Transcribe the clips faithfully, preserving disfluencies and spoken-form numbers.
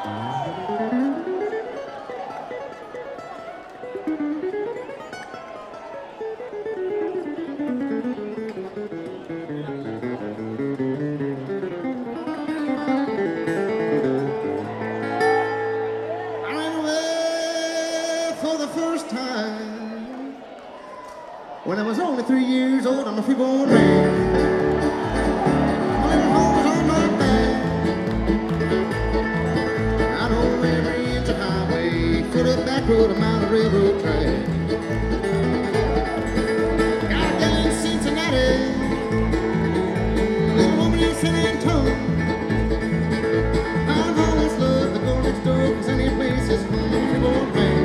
First time when I was only three years old, I'm a freeborn man. My little home was on my back. I know every inch of highway, foot up back road, a mile of railroad track. Got a gal in Cincinnati, a little woman in San Antonio. I've always loved the girl next door, 'cause any place is home, I'm a freeborn man.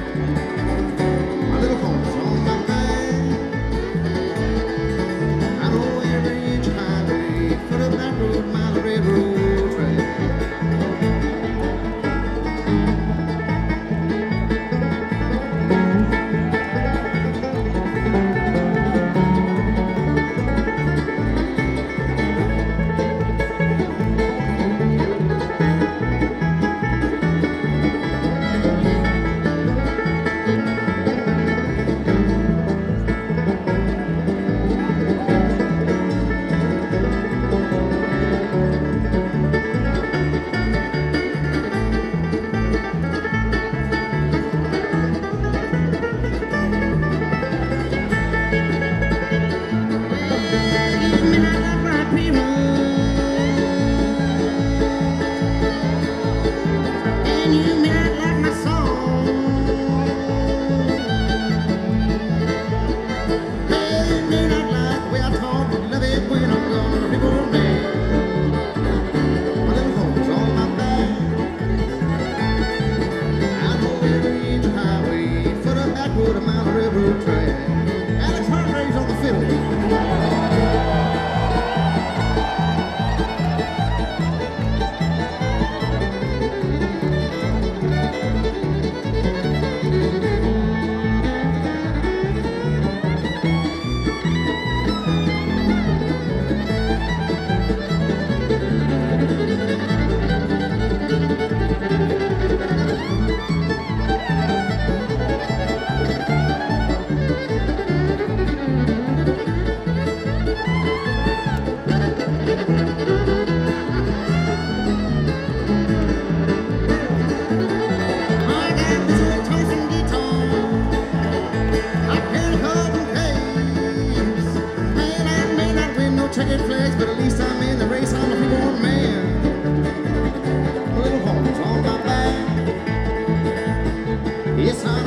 Checkered flags, but at least I'm in the race. I'm a freeborn man. My little home's on my back. Yes, I'm